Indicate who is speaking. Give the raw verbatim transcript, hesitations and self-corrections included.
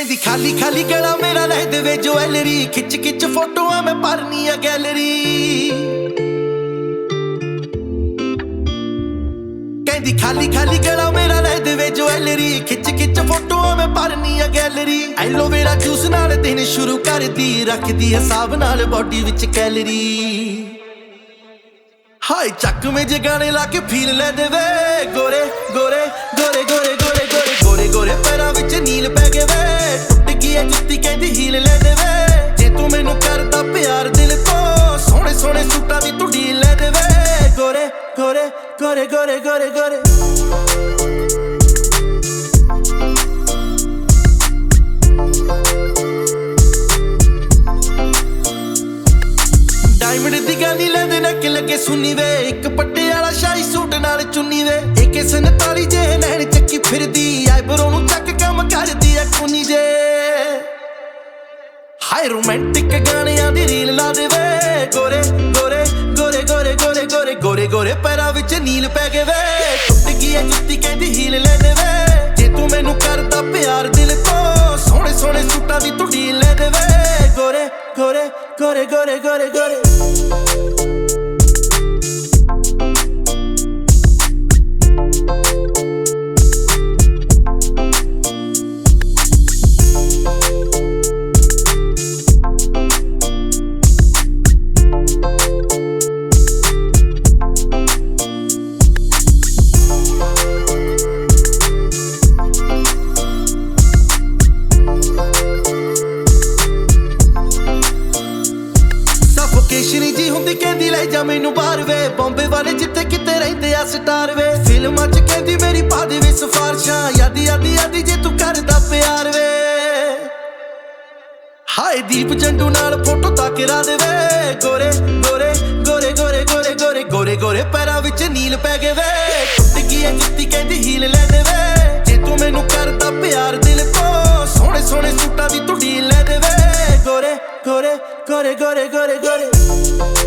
Speaker 1: ਕਹਿੰਦੀ ਖਾਲੀ ਖਾਲੀ ਗਲਾ ਮੇਰਾ ਲੈ ਦੇਵੇ ਜਵੈਲਰੀ, ਖਿੱਚ ਖਿੱਚ ਫੋਟੋਆਂ ਮੈਂ ਭਰਨੀ ਆ ਗੈਲਰੀ। ਕਹਿੰਦੀ ਖਾਲੀ ਖਾਲੀ ਗਲਾ ਮੇਰਾ ਲੈ ਦੇਵੇ ਜਵੈਲਰੀ, ਖਿੱਚ ਖਿੱਚ ਫੋਟੋਆਂ ਮੈਂ ਭਰਨੀ ਆ ਗੈਲਰੀ। ਐਲੋਵੇਰਾ ਜੂਸ ਨਾਲ ਦਿਨ ਸ਼ੁਰੂ ਕਰਦੀ, ਰੱਖਦੀ ਹਿਸਾਬ ਨਾਲ ਬੋਡੀ ਵਿੱਚ ਕੈਲਰੀ। ਹਾਏ ਚੱਕਵੇਂ ਜੇ ਗਾਣੇ ਲਾ ਕੇ ਫੀਲ ਲੈ ਦੇਵੇ, ਗੋਰੇ ਗੋਰੇ ਗੋਰੇ ਗੋਰੇ ਗੋਰੇ ਗੋਰੇ ਗੋਰੇ ਗੋਰੇ ਪੈਰਾਂ ਵਿੱਚ ਨੀਲ ਪੈ ਗਏ ਵੇ। ਟੁੱਟ ਗਈ ਐ ਜੁੱਤੀ ਕਹਿੰਦੀ ਹੀਲ ਲੈ ਦੇਵੇ, ਜੇ ਤੂੰ ਮੈਨੂੰ ਕਰਦਾ ਪਿਆਰ ਦਿਲ ਤੋਂ, ਸੋਹਣੇ ਸੋਹਣੇ ਸੂਟਾਂ ਦੀ ਤੂੰ ਡੀਲ ਲੈ ਦੇਵੇ। ਗੋਰੇ ਗੋਰੇ ਗੋਰੇ ਗੋਰੇ ਗੋਰੇ ਗੋਰੇ ਡਾਇਮੰਡ ਦੀ ਗਾਨੀ ਲੈਂਦੇ ਨੱਕ ਲੱਗੇ ਸੁਣੀ ਵੇ, ਇੱਕ ਪੱਟੇ ਵਾਲਾ ਸ਼ਾਹੀ ਸੂਟ ਨਾਲ ਚੁੰਨੀ ਵੇ। ਏਕੇ ਸੰਤਾਲੀ ਜੇ ਨੈਣ ਚੱਕੀ ਫਿਰਦੀ, ਆਈਬਰੋ ਨੂੰ ਚੱਕ ਕੰਮ ਕਰਦੀ ਐ ਕੁਨੀ ਜੇ। ਹਾਏ ਰੋਮਾਂਟਿਕ ਗਾਣਿਆਂ ਦੀ ਰੀਲ ਲਾ ਦੇਵੇ, ਗੋਰੇ ਗੋਰੇ ਗੋਰੇ ਗੋਰੇ ਗੋਰੇ ਗੋਰੇ ਗੋਰੇ ਗੋਰੇ ਪੈਰਾਂ ਵਿੱਚ ਨੀਲ ਪੈ ਗਏ ਵੇ। ਟੁੱਟ ਗਈ ਐ ਜੁੱਤੀ ਕਹਿੰਦੀ ਹੀਲ ਲੈ ਦੇਵੇ, ਜੇ ਤੂੰ ਮੈਨੂੰ ਕਰਦਾ ਪਿਆਰ ਦਿਲ ਤੋਂ, ਸੋਹਣੇ ਸੋਹਣੇ ਸੂਟਾਂ ਦੀ ਤੂੰ ਡੀਲ ਲੈ ਦੇਵੇ। ਗੋਰੇ ਗੋਰੇ ਗੋਰੇ ਗੋਰੇ ਗੋਰੇ ਗੋਰੇ ਜੀ ਹੁੰਦੀ ਕਹਿੰਦੀ ਲੈ ਜਾ ਮੈਨੂੰ ਬਾਹਰ ਵੇ, ਬੰਬੇ ਵਾਲੇ ਜਿੱਥੇ ਕਿਤੇ ਰਹਿੰਦੇ ਆ ਸਟਾਰ ਵੇ। ਫਿਲਮਾਂ ਚ ਕਹਿੰਦੀ ਮੇਰੀ ਪਾ ਦੇ ਵੇ ਸਿਫਾਰਸ਼ਾਂ, ਯਾਦੀ ਯਾਦੀ ਯਾਦੀ ਜੇ ਤੂੰ ਕਰਦਾ ਪਿਆਰ ਵੇ। ਹਾਏ ਦੀਪ ਜੰਡੂ ਨਾਲ ਫੋਟੋ ਤਾਂ ਕਰਾ ਦੇਵੇ, ਗੋਰੇ ਗੋਰੇ ਗੋਰੇ ਗੋਰੇ ਗੋਰੇ ਗੋਰੇ ਗੋਰੇ ਗੋਰੇ ਪੈਰਾਂ ਵਿੱਚ ਨੀਲ ਪੈ ਗਏ ਵੇ। ਟੁੱਟ ਗਈ ਐ ਜੁੱਤੀ ਕਹਿੰਦੀ ਹੀਲ ਲੈ ਦੇਵੇ, ਜੇ ਤੂੰ ਮੈਨੂੰ ਕਰਦਾ ਪਿਆਰ ਦਿਲ ਤੋਂ, ਸੋਹਣੇ ਸੋਹਣੇ ਸੂਟਾਂ ਦੀ ਤੂੰ ਡੀਲ ਲੈ ਦੇਵੇ। ਗੋਰੇ ਗੋਰੇ ਗੋਰੇ ਗੋਰੇ ਗੋਰੇ ਗੋਰੇ